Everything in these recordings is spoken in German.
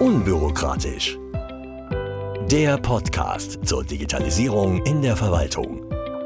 Unbürokratisch. Der Podcast zur Digitalisierung in der Verwaltung.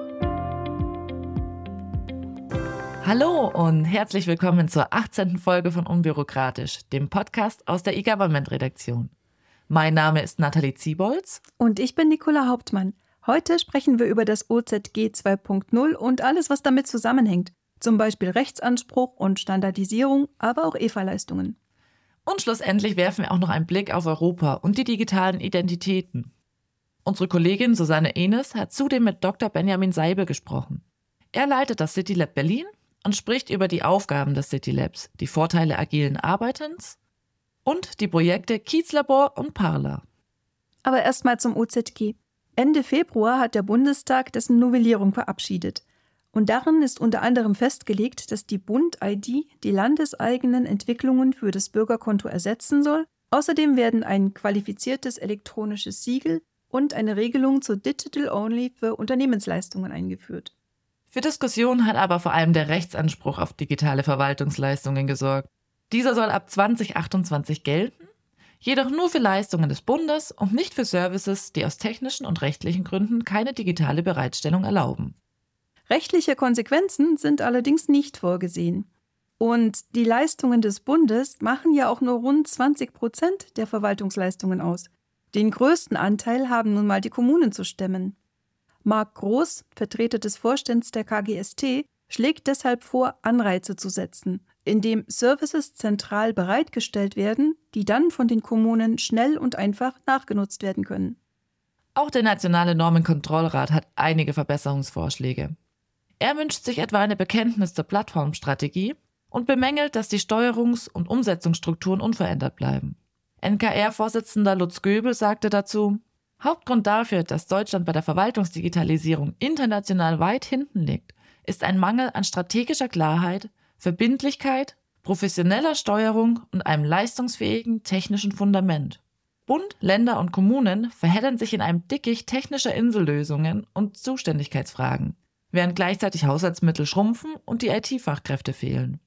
Hallo und herzlich willkommen zur 18. Folge von Unbürokratisch, dem Podcast aus der eGovernment-Redaktion. Mein Name ist Nathalie Ziebolz. Und ich bin Nicola Hauptmann. Heute sprechen wir über das OZG 2.0 und alles, was damit zusammenhängt. Zum Beispiel Rechtsanspruch und Standardisierung, aber auch EFA-Leistungen. Und schlussendlich werfen wir auch noch einen Blick auf Europa und die digitalen Identitäten. Unsere Kollegin Susanne Enes hat zudem mit Dr. Benjamin Seibel gesprochen. Er leitet das CityLab Berlin und spricht über die Aufgaben des CityLabs, die Vorteile agilen Arbeitens und die Projekte Kiezlabor und Parler. Aber erstmal zum OZG. Ende Februar hat der Bundestag dessen Novellierung verabschiedet. Und darin ist unter anderem festgelegt, dass die Bund-ID die landeseigenen Entwicklungen für das Bürgerkonto ersetzen soll. Außerdem werden ein qualifiziertes elektronisches Siegel und eine Regelung zur Digital-Only für Unternehmensleistungen eingeführt. Für Diskussion hat aber vor allem der Rechtsanspruch auf digitale Verwaltungsleistungen gesorgt. Dieser soll ab 2028 gelten, jedoch nur für Leistungen des Bundes und nicht für Services, die aus technischen und rechtlichen Gründen keine digitale Bereitstellung erlauben. Rechtliche Konsequenzen sind allerdings nicht vorgesehen. Und die Leistungen des Bundes machen ja auch nur rund 20% der Verwaltungsleistungen aus. Den größten Anteil haben nun mal die Kommunen zu stemmen. Marc Groß, Vertreter des Vorstands der KGST, schlägt deshalb vor, Anreize zu setzen, indem Services zentral bereitgestellt werden, die dann von den Kommunen schnell und einfach nachgenutzt werden können. Auch der Nationale Normenkontrollrat hat einige Verbesserungsvorschläge. Er wünscht sich etwa eine Bekenntnis zur Plattformstrategie und bemängelt, dass die Steuerungs- und Umsetzungsstrukturen unverändert bleiben. NKR-Vorsitzender Lutz Göbel sagte dazu: Hauptgrund dafür, dass Deutschland bei der Verwaltungsdigitalisierung international weit hinten liegt, ist ein Mangel an strategischer Klarheit, Verbindlichkeit, professioneller Steuerung und einem leistungsfähigen technischen Fundament. Bund, Länder und Kommunen verheddern sich in einem Dickicht technischer Insellösungen und Zuständigkeitsfragen, während gleichzeitig Haushaltsmittel schrumpfen und die IT-Fachkräfte fehlen.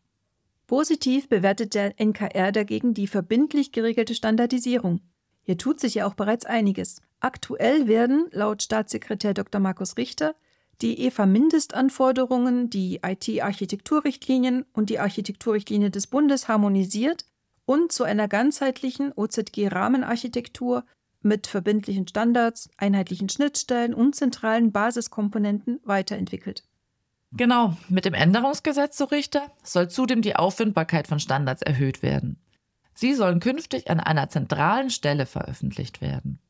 Positiv bewertet der NKR dagegen die verbindlich geregelte Standardisierung. Hier tut sich ja auch bereits einiges. Aktuell werden, laut Staatssekretär Dr. Markus Richter, die EFA-Mindestanforderungen, die IT-Architekturrichtlinien und die Architekturrichtlinie des Bundes harmonisiert und zu einer ganzheitlichen OZG-Rahmenarchitektur mit verbindlichen Standards, einheitlichen Schnittstellen und zentralen Basiskomponenten weiterentwickelt. Genau, mit dem Änderungsgesetz, so Richter, soll zudem die Auffindbarkeit von Standards erhöht werden. Sie sollen künftig an einer zentralen Stelle veröffentlicht werden.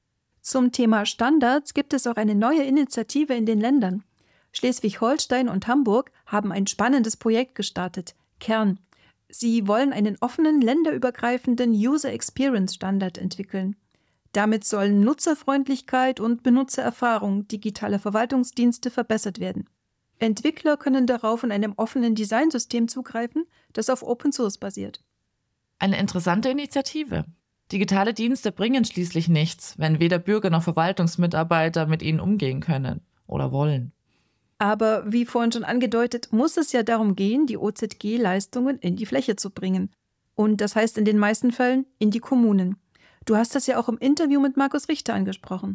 Zum Thema Standards gibt es auch eine neue Initiative in den Ländern. Schleswig-Holstein und Hamburg haben ein spannendes Projekt gestartet, Kern. Sie wollen einen offenen, länderübergreifenden User Experience Standard entwickeln. Damit sollen Nutzerfreundlichkeit und Benutzererfahrung digitaler Verwaltungsdienste verbessert werden. Entwickler können darauf in einem offenen Designsystem zugreifen, das auf Open Source basiert. Eine interessante Initiative. Digitale Dienste bringen schließlich nichts, wenn weder Bürger noch Verwaltungsmitarbeiter mit ihnen umgehen können oder wollen. Aber wie vorhin schon angedeutet, muss es ja darum gehen, die OZG-Leistungen in die Fläche zu bringen. Und das heißt in den meisten Fällen in die Kommunen. Du hast das ja auch im Interview mit Markus Richter angesprochen.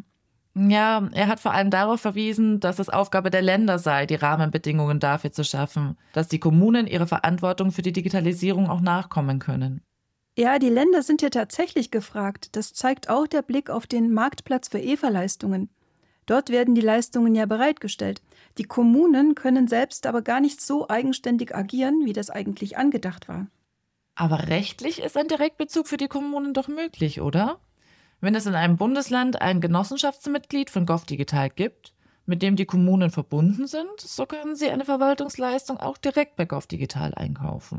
Ja, er hat vor allem darauf verwiesen, dass es Aufgabe der Länder sei, die Rahmenbedingungen dafür zu schaffen, dass die Kommunen ihrer Verantwortung für die Digitalisierung auch nachkommen können. Ja, die Länder sind ja tatsächlich gefragt. Das zeigt auch der Blick auf den Marktplatz für EFA-Leistungen. Dort werden die Leistungen ja bereitgestellt. Die Kommunen können selbst aber gar nicht so eigenständig agieren, wie das eigentlich angedacht war. Aber rechtlich ist ein Direktbezug für die Kommunen doch möglich, oder? Wenn es in einem Bundesland ein Genossenschaftsmitglied von GovDigital gibt, mit dem die Kommunen verbunden sind, so können sie eine Verwaltungsleistung auch direkt bei GovDigital einkaufen.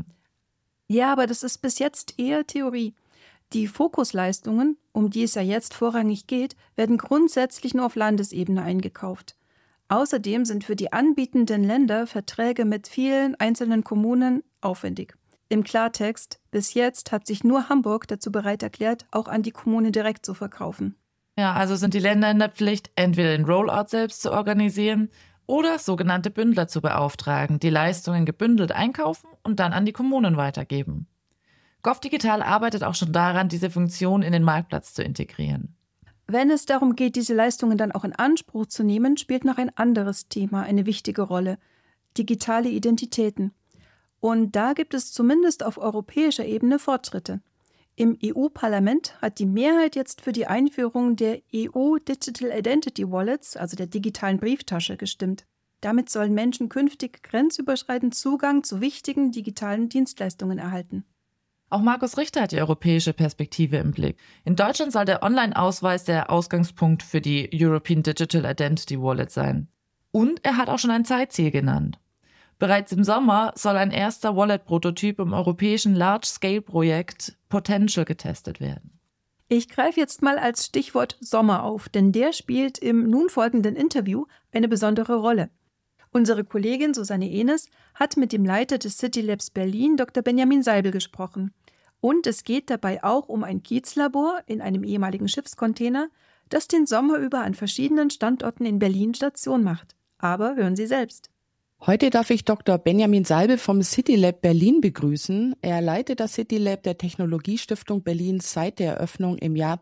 Ja, aber das ist bis jetzt eher Theorie. Die Fokusleistungen, um die es ja jetzt vorrangig geht, werden grundsätzlich nur auf Landesebene eingekauft. Außerdem sind für die anbietenden Länder Verträge mit vielen einzelnen Kommunen aufwendig. Im Klartext, bis jetzt hat sich nur Hamburg dazu bereit erklärt, auch an die Kommune direkt zu verkaufen. Ja, also sind die Länder in der Pflicht, entweder den Rollout selbst zu organisieren oder sogenannte Bündler zu beauftragen, die Leistungen gebündelt einkaufen und dann an die Kommunen weitergeben. GovDigital arbeitet auch schon daran, diese Funktion in den Marktplatz zu integrieren. Wenn es darum geht, diese Leistungen dann auch in Anspruch zu nehmen, spielt noch ein anderes Thema eine wichtige Rolle: digitale Identitäten. Und da gibt es zumindest auf europäischer Ebene Fortschritte. Im EU-Parlament hat die Mehrheit jetzt für die Einführung der EU Digital Identity Wallets, also der digitalen Brieftasche, gestimmt. Damit sollen Menschen künftig grenzüberschreitend Zugang zu wichtigen digitalen Dienstleistungen erhalten. Auch Markus Richter hat die europäische Perspektive im Blick. In Deutschland soll der Online-Ausweis der Ausgangspunkt für die European Digital Identity Wallet sein. Und er hat auch schon ein Zeitziel genannt. Bereits im Sommer soll ein erster Wallet-Prototyp im europäischen Large-Scale-Projekt Potential getestet werden. Ich greife jetzt mal als Stichwort Sommer auf, denn der spielt im nun folgenden Interview eine besondere Rolle. Unsere Kollegin Susanne Enes hat mit dem Leiter des City Labs Berlin, Dr. Benjamin Seibel, gesprochen. Und es geht dabei auch um ein Kiezlabor in einem ehemaligen Schiffscontainer, das den Sommer über an verschiedenen Standorten in Berlin Station macht. Aber hören Sie selbst. Heute darf ich Dr. Benjamin Seibel vom City Lab Berlin begrüßen. Er leitet das City Lab der Technologiestiftung Berlin seit der Eröffnung im Jahr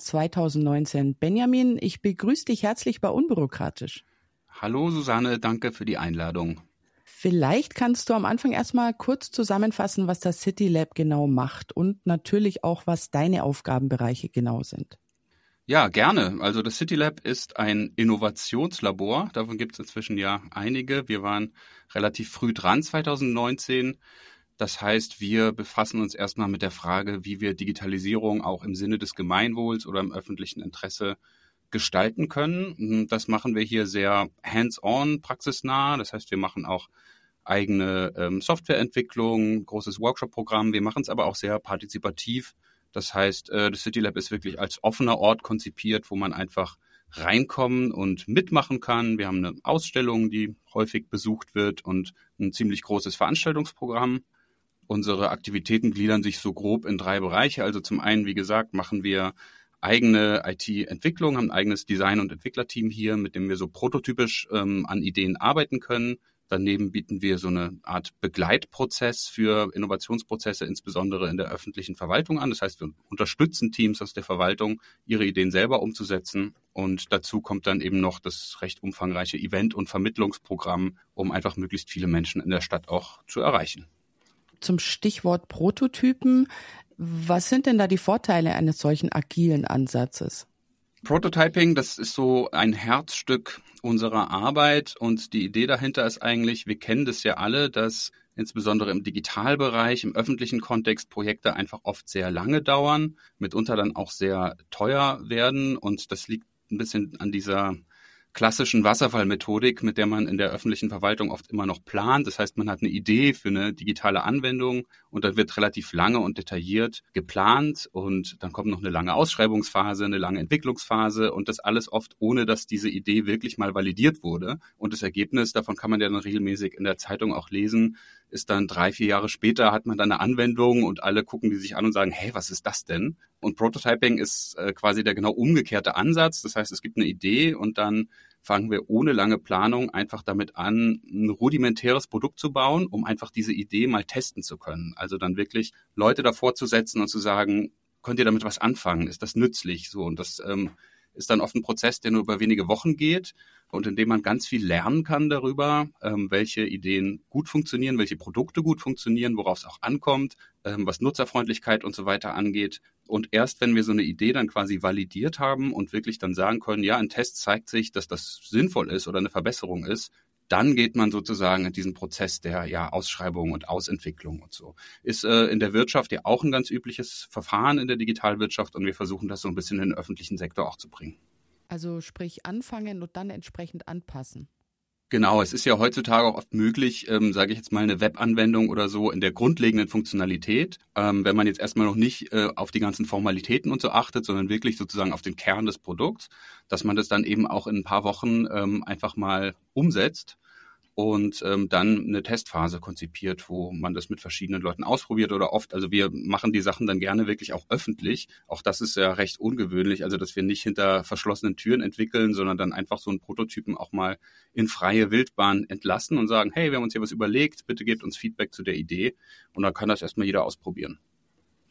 2019. Benjamin, ich begrüße dich herzlich bei Unbürokratisch. Hallo Susanne, danke für die Einladung. Vielleicht kannst du am Anfang erstmal kurz zusammenfassen, was das City Lab genau macht und natürlich auch, was deine Aufgabenbereiche genau sind. Ja, gerne. Also das City Lab ist ein Innovationslabor. Davon gibt es inzwischen ja einige. Wir waren relativ früh dran 2019. Das heißt, wir befassen uns erstmal mit der Frage, wie wir Digitalisierung auch im Sinne des Gemeinwohls oder im öffentlichen Interesse gestalten können. Das machen wir hier sehr hands-on, praxisnah. Das heißt, wir machen auch eigene Softwareentwicklung, großes Workshop-Programm. Wir machen es aber auch sehr partizipativ. Das heißt, das City Lab ist wirklich als offener Ort konzipiert, wo man einfach reinkommen und mitmachen kann. Wir haben eine Ausstellung, die häufig besucht wird und ein ziemlich großes Veranstaltungsprogramm. Unsere Aktivitäten gliedern sich so grob in 3 Bereiche. Also zum einen, wie gesagt, machen wir eigene IT-Entwicklung, haben ein eigenes Design- und Entwicklerteam hier, mit dem wir so prototypisch an Ideen arbeiten können. Daneben bieten wir so eine Art Begleitprozess für Innovationsprozesse, insbesondere in der öffentlichen Verwaltung an. Das heißt, wir unterstützen Teams aus der Verwaltung, ihre Ideen selber umzusetzen. Und dazu kommt dann eben noch das recht umfangreiche Event- und Vermittlungsprogramm, um einfach möglichst viele Menschen in der Stadt auch zu erreichen. Zum Stichwort Prototypen. Was sind denn da die Vorteile eines solchen agilen Ansatzes? Prototyping, das ist so ein Herzstück unserer Arbeit und die Idee dahinter ist eigentlich, wir kennen das ja alle, dass insbesondere im Digitalbereich, im öffentlichen Kontext Projekte einfach oft sehr lange dauern, mitunter dann auch sehr teuer werden und das liegt ein bisschen an dieser klassischen Wasserfallmethodik, mit der man in der öffentlichen Verwaltung oft immer noch plant. Das heißt, man hat eine Idee für eine digitale Anwendung und dann wird relativ lange und detailliert geplant und dann kommt noch eine lange Ausschreibungsphase, eine lange Entwicklungsphase und das alles oft ohne, dass diese Idee wirklich mal validiert wurde. Und das Ergebnis, davon kann man ja dann regelmäßig in der Zeitung auch lesen, ist dann 3-4 Jahre später hat man dann eine Anwendung und alle gucken die sich an und sagen, hey, was ist das denn? Und Prototyping ist quasi der genau umgekehrte Ansatz. Das heißt, es gibt eine Idee und dann fangen wir ohne lange Planung einfach damit an, ein rudimentäres Produkt zu bauen, um einfach diese Idee mal testen zu können. Also dann wirklich Leute davor zu setzen und zu sagen, könnt ihr damit was anfangen? Ist das nützlich? So, und das ist dann oft ein Prozess, der nur über wenige Wochen geht und in dem man ganz viel lernen kann darüber, welche Ideen gut funktionieren, welche Produkte gut funktionieren, worauf es auch ankommt, was Nutzerfreundlichkeit und so weiter angeht. Und erst wenn wir so eine Idee dann quasi validiert haben und wirklich dann sagen können, ja, ein Test zeigt sich, dass das sinnvoll ist oder eine Verbesserung ist, dann geht man sozusagen in diesen Prozess der Ausschreibung und Ausentwicklung und so. Ist in der Wirtschaft ja auch ein ganz übliches Verfahren in der Digitalwirtschaft und wir versuchen das so ein bisschen in den öffentlichen Sektor auch zu bringen. Also sprich anfangen und dann entsprechend anpassen. Genau, es ist ja heutzutage auch oft möglich, sage ich jetzt mal, eine Webanwendung oder so in der grundlegenden Funktionalität, wenn man jetzt erstmal noch nicht auf die ganzen Formalitäten und so achtet, sondern wirklich sozusagen auf den Kern des Produkts, dass man das dann eben auch in ein paar Wochen einfach mal umsetzt und dann eine Testphase konzipiert, wo man das mit verschiedenen Leuten ausprobiert oder oft, also wir machen die Sachen dann gerne wirklich auch öffentlich. Auch das ist ja recht ungewöhnlich, also dass wir nicht hinter verschlossenen Türen entwickeln, sondern dann einfach so einen Prototypen auch mal in freie Wildbahn entlassen und sagen, hey, wir haben uns hier was überlegt, bitte gebt uns Feedback zu der Idee und dann kann das erstmal jeder ausprobieren.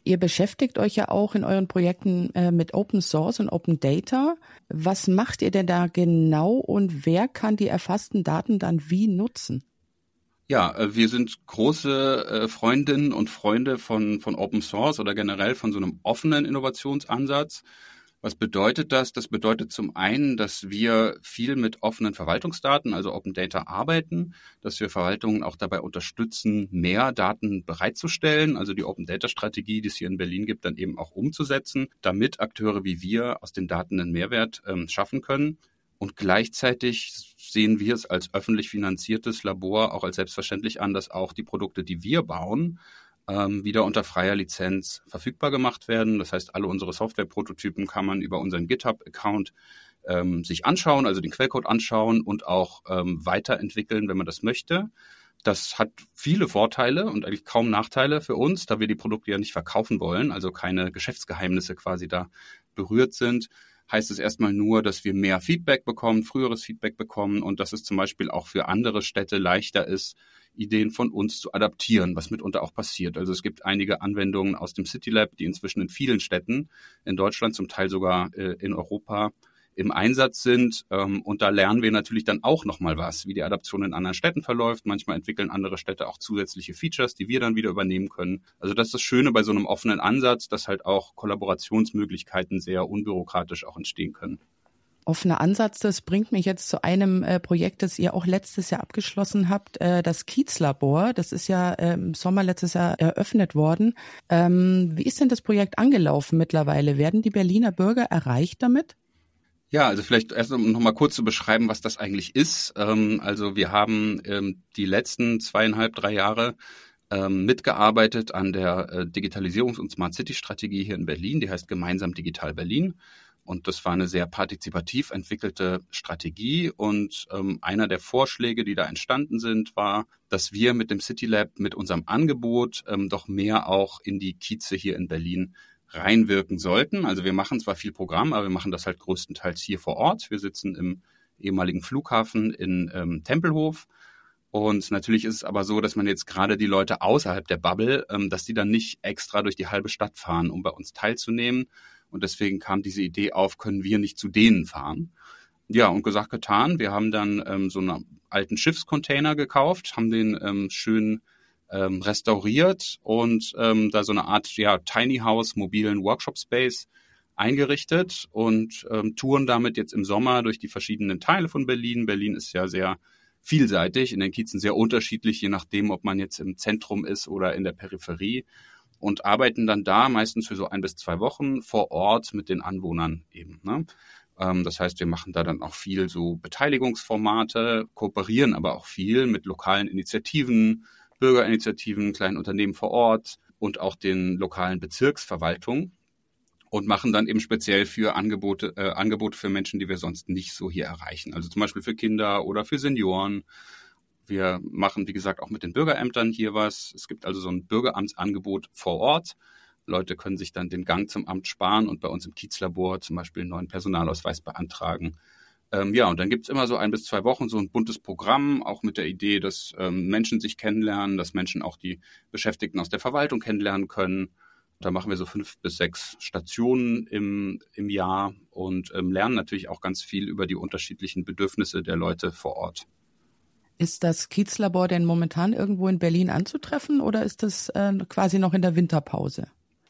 Ihr beschäftigt euch ja auch in euren Projekten mit Open Source und Open Data. Was macht ihr denn da genau und wer kann die erfassten Daten dann wie nutzen? Ja, wir sind große Freundinnen und Freunde von Open Source oder generell von so einem offenen Innovationsansatz. Was bedeutet das? Das bedeutet zum einen, dass wir viel mit offenen Verwaltungsdaten, also Open Data, arbeiten, dass wir Verwaltungen auch dabei unterstützen, mehr Daten bereitzustellen, also die Open Data Strategie, die es hier in Berlin gibt, dann eben auch umzusetzen, damit Akteure wie wir aus den Daten einen Mehrwert schaffen können. Und gleichzeitig sehen wir es als öffentlich finanziertes Labor auch als selbstverständlich an, dass auch die Produkte, die wir bauen, wieder unter freier Lizenz verfügbar gemacht werden. Das heißt, alle unsere Softwareprototypen kann man über unseren GitHub-Account sich anschauen, also den Quellcode anschauen und auch weiterentwickeln, wenn man das möchte. Das hat viele Vorteile und eigentlich kaum Nachteile für uns, da wir die Produkte ja nicht verkaufen wollen, also keine Geschäftsgeheimnisse quasi da berührt sind. Heißt es erstmal nur, dass wir mehr Feedback bekommen, früheres Feedback bekommen und dass es zum Beispiel auch für andere Städte leichter ist, Ideen von uns zu adaptieren, was mitunter auch passiert. Also es gibt einige Anwendungen aus dem CityLab, die inzwischen in vielen Städten in Deutschland, zum Teil sogar in Europa im Einsatz sind. Und da lernen wir natürlich dann auch nochmal was, wie die Adaption in anderen Städten verläuft. Manchmal entwickeln andere Städte auch zusätzliche Features, die wir dann wieder übernehmen können. Also das ist das Schöne bei so einem offenen Ansatz, dass halt auch Kollaborationsmöglichkeiten sehr unbürokratisch auch entstehen können. Offener Ansatz, das bringt mich jetzt zu einem Projekt, das ihr auch letztes Jahr abgeschlossen habt, das Kiezlabor. Das ist ja im Sommer letztes Jahr eröffnet worden. Wie ist denn das Projekt angelaufen mittlerweile? Werden die Berliner Bürger erreicht damit? Ja, also vielleicht erst noch mal kurz zu beschreiben, was das eigentlich ist. Also wir haben die letzten 2,5-3 Jahre mitgearbeitet an der Digitalisierungs- und Smart City-Strategie hier in Berlin. Die heißt Gemeinsam Digital Berlin. Und das war eine sehr partizipativ entwickelte Strategie. Und einer der Vorschläge, die da entstanden sind, war, dass wir mit dem CityLab, mit unserem Angebot doch mehr auch in die Kieze hier in Berlin reinwirken sollten. Also wir machen zwar viel Programm, aber wir machen das halt größtenteils hier vor Ort. Wir sitzen im ehemaligen Flughafen in Tempelhof. Und natürlich ist es aber so, dass man jetzt gerade die Leute außerhalb der Bubble, dass die dann nicht extra durch die halbe Stadt fahren, um bei uns teilzunehmen. Und deswegen kam diese Idee auf, können wir nicht zu denen fahren? Ja, und gesagt, getan. Wir haben dann so einen alten Schiffscontainer gekauft, haben den schön restauriert und da so eine Art Tiny House, mobilen Workshop Space eingerichtet und touren damit jetzt im Sommer durch die verschiedenen Teile von Berlin. Berlin ist ja sehr vielseitig, in den Kiezen sehr unterschiedlich, je nachdem, ob man jetzt im Zentrum ist oder in der Peripherie. Und arbeiten dann da meistens für so 1 bis 2 Wochen vor Ort mit den Anwohnern eben. Ne? Das heißt, wir machen da dann auch viel so Beteiligungsformate, kooperieren aber auch viel mit lokalen Initiativen, Bürgerinitiativen, kleinen Unternehmen vor Ort und auch den lokalen Bezirksverwaltungen und machen dann eben speziell für Angebote für Menschen, die wir sonst nicht so hier erreichen. Also zum Beispiel für Kinder oder für Senioren. Wir machen, wie gesagt, auch mit den Bürgerämtern hier was. Es gibt also so ein Bürgeramtsangebot vor Ort. Leute können sich dann den Gang zum Amt sparen und bei uns im Kiezlabor zum Beispiel einen neuen Personalausweis beantragen. Und dann gibt's immer so 1 bis 2 Wochen so ein buntes Programm, auch mit der Idee, dass Menschen sich kennenlernen, dass Menschen auch die Beschäftigten aus der Verwaltung kennenlernen können. Da machen wir so 5 bis 6 Stationen im Jahr und lernen natürlich auch ganz viel über die unterschiedlichen Bedürfnisse der Leute vor Ort. Ist das Kiezlabor denn momentan irgendwo in Berlin anzutreffen oder ist das quasi noch in der Winterpause?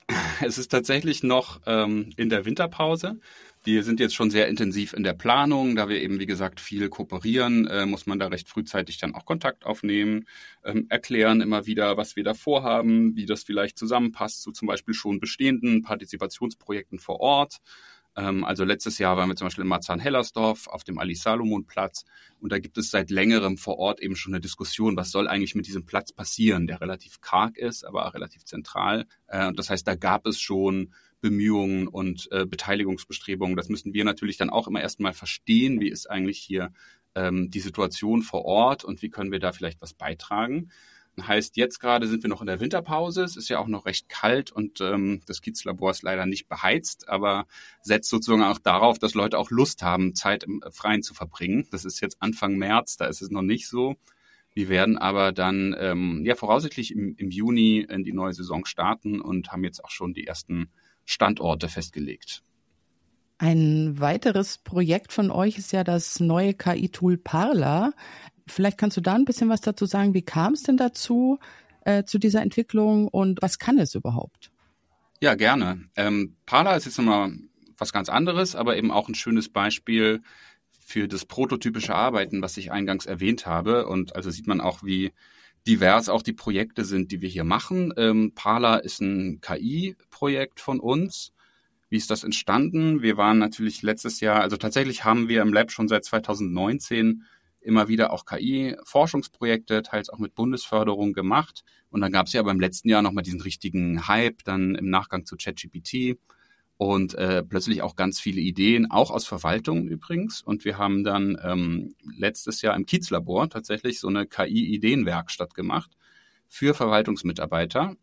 Es ist tatsächlich noch in der Winterpause. Wir sind jetzt schon sehr intensiv in der Planung. Da wir eben, wie gesagt, viel kooperieren, muss man da recht frühzeitig dann auch Kontakt aufnehmen, erklären immer wieder, was wir da vorhaben, wie das vielleicht zusammenpasst zu zum Beispiel schon bestehenden Partizipationsprojekten vor Ort. Also letztes Jahr waren wir zum Beispiel in Marzahn-Hellersdorf auf dem Ali-Salomon-Platz und da gibt es seit längerem vor Ort eben schon eine Diskussion, was soll eigentlich mit diesem Platz passieren, der relativ karg ist, aber auch relativ zentral. Und das heißt, da gab es schon Bemühungen und Beteiligungsbestrebungen. Das müssen wir natürlich dann auch immer erstmal verstehen, wie ist eigentlich hier die Situation vor Ort und wie können wir da vielleicht was beitragen. Heißt, jetzt gerade sind wir noch in der Winterpause. Es ist ja auch noch recht kalt und das Kiezlabor ist leider nicht beheizt, aber setzt sozusagen auch darauf, dass Leute auch Lust haben, Zeit im Freien zu verbringen. Das ist jetzt Anfang März, da ist es noch nicht so. Wir werden aber dann voraussichtlich im Juni in die neue Saison starten und haben jetzt auch schon die ersten Standorte festgelegt. Ein weiteres Projekt von euch ist ja das neue KI-Tool Parler. Vielleicht kannst du da ein bisschen was dazu sagen. Wie kam es denn dazu, zu dieser Entwicklung und was kann es überhaupt? Ja, gerne. Parler ist jetzt nochmal was ganz anderes, aber eben auch ein schönes Beispiel für das prototypische Arbeiten, was ich eingangs erwähnt habe. Und also sieht man auch, wie divers auch die Projekte sind, die wir hier machen. Parler ist ein KI-Projekt von uns. Wie ist das entstanden? Wir waren natürlich letztes Jahr, also tatsächlich haben wir im Lab schon seit 2019 immer wieder auch KI-Forschungsprojekte, teils auch mit Bundesförderung gemacht. Und dann gab es ja aber im letzten Jahr nochmal diesen richtigen Hype, dann im Nachgang zu ChatGPT und plötzlich auch ganz viele Ideen, auch aus Verwaltung übrigens. Und wir haben dann letztes Jahr im Kiez-Labor tatsächlich so eine KI-Ideenwerkstatt gemacht für Verwaltungsmitarbeiter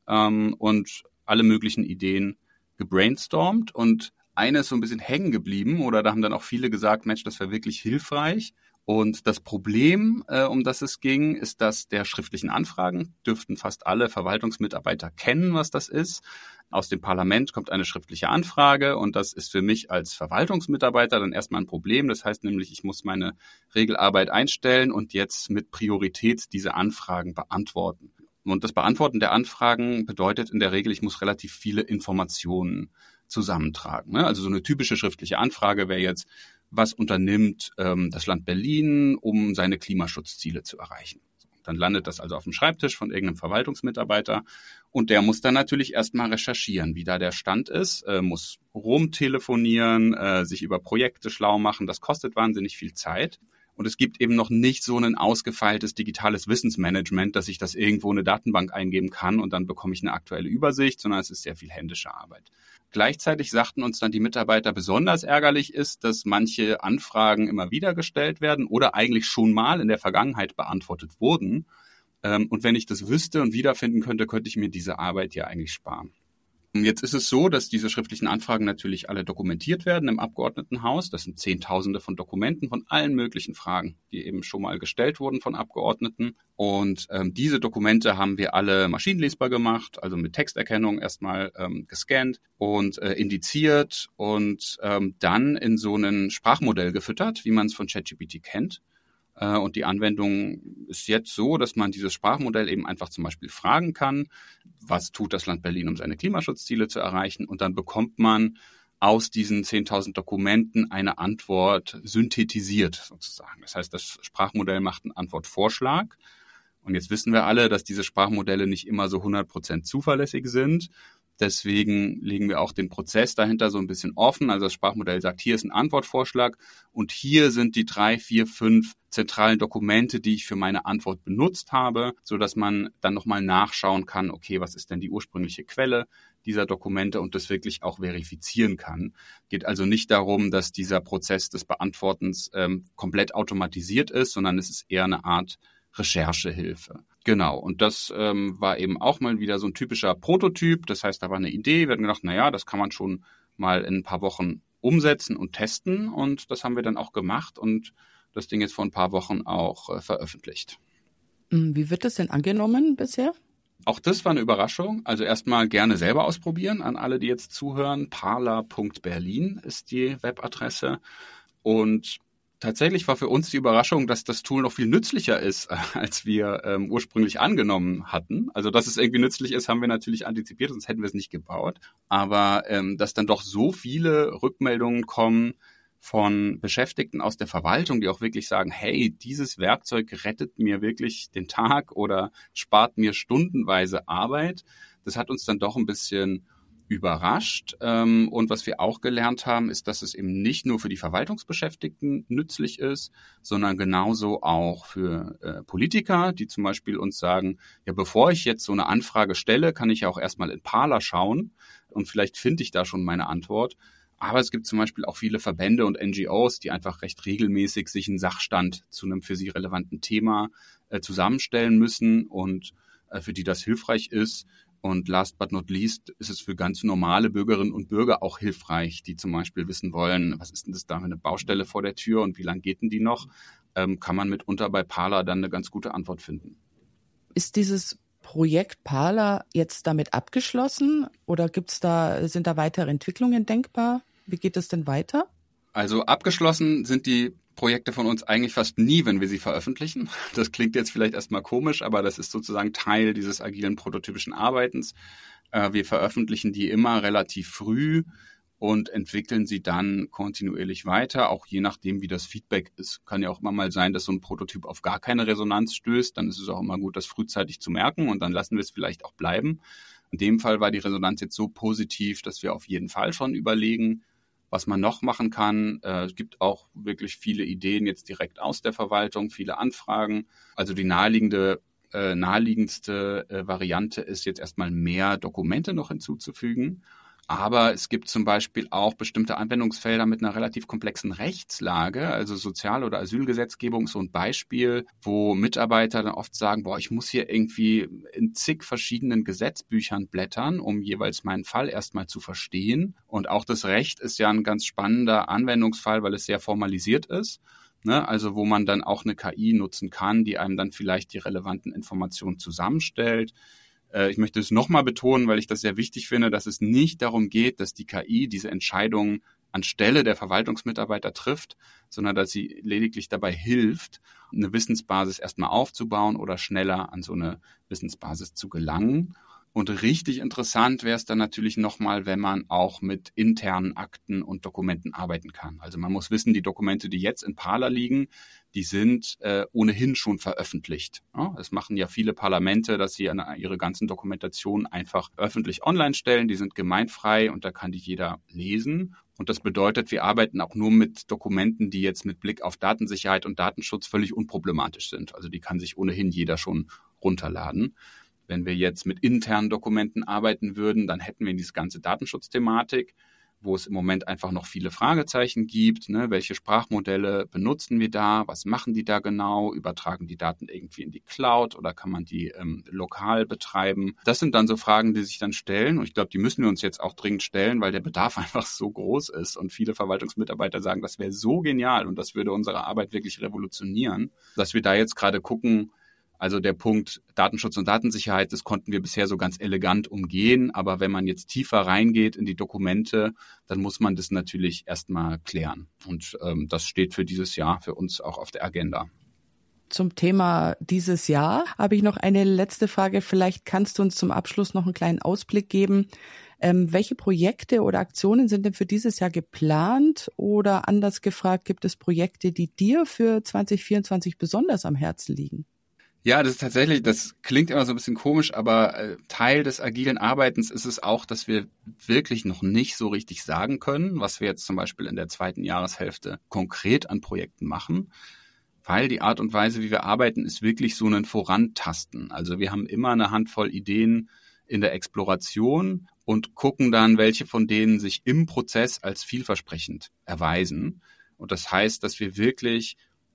und alle möglichen Ideen gebrainstormt. Und eine ist so ein bisschen hängen geblieben oder da haben dann auch viele gesagt, Mensch, das wäre wirklich hilfreich. Und das Problem, um das es ging, ist, dass der schriftlichen Anfragen dürften fast alle Verwaltungsmitarbeiter kennen, was das ist. Aus dem Parlament kommt eine schriftliche Anfrage und das ist für mich als Verwaltungsmitarbeiter dann erstmal ein Problem. Das heißt nämlich, ich muss meine Regelarbeit einstellen und jetzt mit Priorität diese Anfragen beantworten. Und das Beantworten der Anfragen bedeutet in der Regel, ich muss relativ viele Informationen zusammentragen. Also so eine typische schriftliche Anfrage wäre jetzt, was unternimmt das Land Berlin, um seine Klimaschutzziele zu erreichen. Dann landet das also auf dem Schreibtisch von irgendeinem Verwaltungsmitarbeiter und der muss dann natürlich erstmal recherchieren, wie da der Stand ist, muss rumtelefonieren, sich über Projekte schlau machen. Das kostet wahnsinnig viel Zeit. Und es gibt eben noch nicht so ein ausgefeiltes digitales Wissensmanagement, dass ich das irgendwo in eine Datenbank eingeben kann und dann bekomme ich eine aktuelle Übersicht, sondern es ist sehr viel händische Arbeit. Gleichzeitig sagten uns dann die Mitarbeiter, besonders ärgerlich ist, dass manche Anfragen immer wieder gestellt werden oder eigentlich schon mal in der Vergangenheit beantwortet wurden. Und wenn ich das wüsste und wiederfinden könnte, könnte ich mir diese Arbeit ja eigentlich sparen. Jetzt ist es so, dass diese schriftlichen Anfragen natürlich alle dokumentiert werden im Abgeordnetenhaus. Das sind Zehntausende von Dokumenten von allen möglichen Fragen, die eben schon mal gestellt wurden von Abgeordneten. Und diese Dokumente haben wir alle maschinenlesbar gemacht, also mit Texterkennung erstmal gescannt und indiziert und dann in so ein Sprachmodell gefüttert, wie man es von ChatGPT kennt. Und die Anwendung ist jetzt so, dass man dieses Sprachmodell eben einfach zum Beispiel fragen kann, was tut das Land Berlin, um seine Klimaschutzziele zu erreichen? Und dann bekommt man aus diesen 10.000 Dokumenten eine Antwort synthetisiert sozusagen. Das heißt, das Sprachmodell macht einen Antwortvorschlag. Und jetzt wissen wir alle, dass diese Sprachmodelle nicht immer so 100% zuverlässig sind. Deswegen legen wir auch den Prozess dahinter so ein bisschen offen. Also das Sprachmodell sagt, hier ist ein Antwortvorschlag und hier sind die 3, 4, 5 zentralen Dokumente, die ich für meine Antwort benutzt habe, sodass man dann nochmal nachschauen kann, okay, was ist denn die ursprüngliche Quelle dieser Dokumente und das wirklich auch verifizieren kann. Geht also nicht darum, dass dieser Prozess des Beantwortens komplett automatisiert ist, sondern es ist eher eine Art Recherchehilfe. Genau, und das war eben auch mal wieder so ein typischer Prototyp. Das heißt, da war eine Idee, wir hatten gedacht, das kann man schon mal in ein paar Wochen umsetzen und testen. Und das haben wir dann auch gemacht und das Ding ist vor ein paar Wochen auch veröffentlicht. Wie wird das denn angenommen bisher? Auch das war eine Überraschung. Also erstmal gerne selber ausprobieren an alle, die jetzt zuhören. Parler.berlin ist die Webadresse. Und tatsächlich war für uns die Überraschung, dass das Tool noch viel nützlicher ist, als wir ursprünglich angenommen hatten. Also, dass es irgendwie nützlich ist, haben wir natürlich antizipiert, sonst hätten wir es nicht gebaut. Aber dass dann doch so viele Rückmeldungen kommen von Beschäftigten aus der Verwaltung, die auch wirklich sagen, hey, dieses Werkzeug rettet mir wirklich den Tag oder spart mir stundenweise Arbeit. Das hat uns dann doch ein bisschen überrascht. Und was wir auch gelernt haben, ist, dass es eben nicht nur für die Verwaltungsbeschäftigten nützlich ist, sondern genauso auch für Politiker, die zum Beispiel uns sagen, ja, bevor ich jetzt so eine Anfrage stelle, kann ich ja auch erstmal in Parler schauen und vielleicht finde ich da schon meine Antwort. Aber es gibt zum Beispiel auch viele Verbände und NGOs, die einfach recht regelmäßig sich einen Sachstand zu einem für sie relevanten Thema zusammenstellen müssen und für die das hilfreich ist. Und last but not least ist es für ganz normale Bürgerinnen und Bürger auch hilfreich, die zum Beispiel wissen wollen, was ist denn das da für eine Baustelle vor der Tür und wie lang geht denn die noch? kann man mitunter bei Parler dann eine ganz gute Antwort finden. Ist dieses Projekt Parler jetzt damit abgeschlossen oder sind da weitere Entwicklungen denkbar? Wie geht es denn weiter? Also abgeschlossen sind die Projekte von uns eigentlich fast nie, wenn wir sie veröffentlichen. Das klingt jetzt vielleicht erstmal komisch, aber das ist sozusagen Teil dieses agilen prototypischen Arbeitens. Wir veröffentlichen die immer relativ früh und entwickeln sie dann kontinuierlich weiter, auch je nachdem, wie das Feedback ist. Kann ja auch immer mal sein, dass so ein Prototyp auf gar keine Resonanz stößt. Dann ist es auch immer gut, das frühzeitig zu merken und dann lassen wir es vielleicht auch bleiben. In dem Fall war die Resonanz jetzt so positiv, dass wir auf jeden Fall schon überlegen, was man noch machen kann. Es gibt auch wirklich viele Ideen jetzt direkt aus der Verwaltung, viele Anfragen. Also die naheliegendste Variante ist jetzt erstmal mehr Dokumente noch hinzuzufügen. Aber es gibt zum Beispiel auch bestimmte Anwendungsfelder mit einer relativ komplexen Rechtslage. Also Sozial- oder Asylgesetzgebung ist so ein Beispiel, wo Mitarbeiter dann oft sagen, ich muss hier irgendwie in zig verschiedenen Gesetzbüchern blättern, um jeweils meinen Fall erstmal zu verstehen. Und auch das Recht ist ja ein ganz spannender Anwendungsfall, weil es sehr formalisiert ist. Also wo man dann auch eine KI nutzen kann, die einem dann vielleicht die relevanten Informationen zusammenstellt. Ich möchte es nochmal betonen, weil ich das sehr wichtig finde, dass es nicht darum geht, dass die KI diese Entscheidungen anstelle der Verwaltungsmitarbeiter trifft, sondern dass sie lediglich dabei hilft, eine Wissensbasis erstmal aufzubauen oder schneller an so eine Wissensbasis zu gelangen. Und richtig interessant wäre es dann natürlich nochmal, wenn man auch mit internen Akten und Dokumenten arbeiten kann. Also man muss wissen, die Dokumente, die jetzt in Parler liegen, die sind ohnehin schon veröffentlicht. Ja, das machen ja viele Parlamente, dass sie ihre ganzen Dokumentationen einfach öffentlich online stellen. Die sind gemeinfrei und da kann die jeder lesen. Und das bedeutet, wir arbeiten auch nur mit Dokumenten, die jetzt mit Blick auf Datensicherheit und Datenschutz völlig unproblematisch sind. Also die kann sich ohnehin jeder schon runterladen. Wenn wir jetzt mit internen Dokumenten arbeiten würden, dann hätten wir diese ganze Datenschutzthematik, wo es im Moment einfach noch viele Fragezeichen gibt. Welche Sprachmodelle benutzen wir da? Was machen die da genau? Übertragen die Daten irgendwie in die Cloud oder kann man die lokal betreiben? Das sind dann so Fragen, die sich dann stellen. Und ich glaube, die müssen wir uns jetzt auch dringend stellen, weil der Bedarf einfach so groß ist. Und viele Verwaltungsmitarbeiter sagen, das wäre so genial und das würde unsere Arbeit wirklich revolutionieren, dass wir da jetzt gerade gucken. Also der Punkt Datenschutz und Datensicherheit, das konnten wir bisher so ganz elegant umgehen. Aber wenn man jetzt tiefer reingeht in die Dokumente, dann muss man das natürlich erstmal klären. Und das steht für dieses Jahr für uns auch auf der Agenda. Zum Thema dieses Jahr habe ich noch eine letzte Frage. Vielleicht kannst du uns zum Abschluss noch einen kleinen Ausblick geben. Welche Projekte oder Aktionen sind denn für dieses Jahr geplant? Oder anders gefragt, gibt es Projekte, die dir für 2024 besonders am Herzen liegen? Ja, das klingt immer so ein bisschen komisch, aber Teil des agilen Arbeitens ist es auch, dass wir wirklich noch nicht so richtig sagen können, was wir jetzt zum Beispiel in der zweiten Jahreshälfte konkret an Projekten machen, weil die Art und Weise, wie wir arbeiten, ist wirklich so ein Vorantasten. Also wir haben immer eine Handvoll Ideen in der Exploration und gucken dann, welche von denen sich im Prozess als vielversprechend erweisen. Und das heißt, dass wir wirklich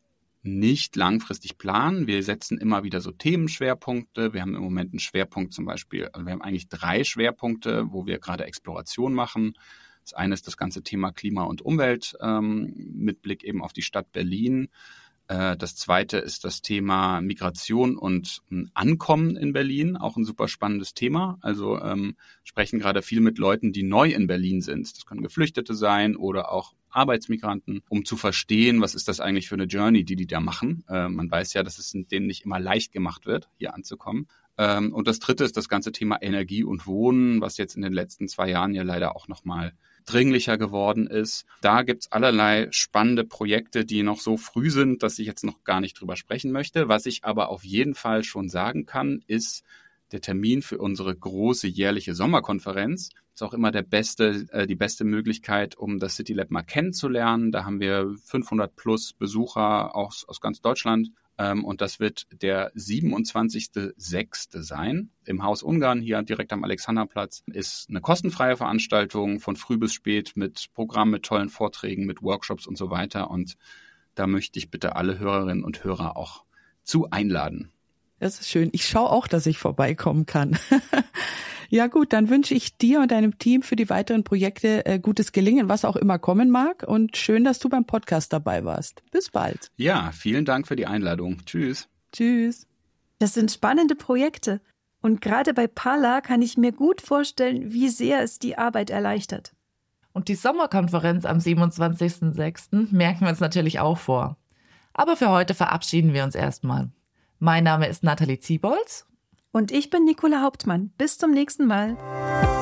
nicht langfristig planen. Wir setzen immer wieder so Themenschwerpunkte. Wir haben im Moment einen Schwerpunkt zum Beispiel, also wir haben eigentlich 3 Schwerpunkte, wo wir gerade Exploration machen. Das eine ist das ganze Thema Klima und Umwelt mit Blick eben auf die Stadt Berlin. Das zweite ist das Thema Migration und Ankommen in Berlin, auch ein super spannendes Thema. Also sprechen gerade viel mit Leuten, die neu in Berlin sind. Das können Geflüchtete sein oder auch Arbeitsmigranten, um zu verstehen, was ist das eigentlich für eine Journey, die da machen. Man weiß ja, dass es denen nicht immer leicht gemacht wird, hier anzukommen. Und das dritte ist das ganze Thema Energie und Wohnen, was jetzt in den letzten 2 Jahren ja leider auch nochmal dringlicher geworden ist. Da gibt's allerlei spannende Projekte, die noch so früh sind, dass ich jetzt noch gar nicht drüber sprechen möchte. Was ich aber auf jeden Fall schon sagen kann, ist der Termin für unsere große jährliche Sommerkonferenz. Ist auch immer die beste Möglichkeit, um das City Lab mal kennenzulernen. Da haben wir 500 plus Besucher aus ganz Deutschland. Und das wird der 27.06. sein. Im Haus Ungarn, hier direkt am Alexanderplatz, ist eine kostenfreie Veranstaltung von früh bis spät mit Programm, mit tollen Vorträgen, mit Workshops und so weiter. Und da möchte ich bitte alle Hörerinnen und Hörer auch zu einladen. Das ist schön. Ich schaue auch, dass ich vorbeikommen kann. Ja gut, dann wünsche ich dir und deinem Team für die weiteren Projekte gutes Gelingen, was auch immer kommen mag. Und schön, dass du beim Podcast dabei warst. Bis bald. Ja, vielen Dank für die Einladung. Tschüss. Tschüss. Das sind spannende Projekte. Und gerade bei Parler kann ich mir gut vorstellen, wie sehr es die Arbeit erleichtert. Und die Sommerkonferenz am 27.06. merken wir uns natürlich auch vor. Aber für heute verabschieden wir uns erstmal. Mein Name ist Nathalie Zibolz. Und ich bin Nicola Hauptmann. Bis zum nächsten Mal.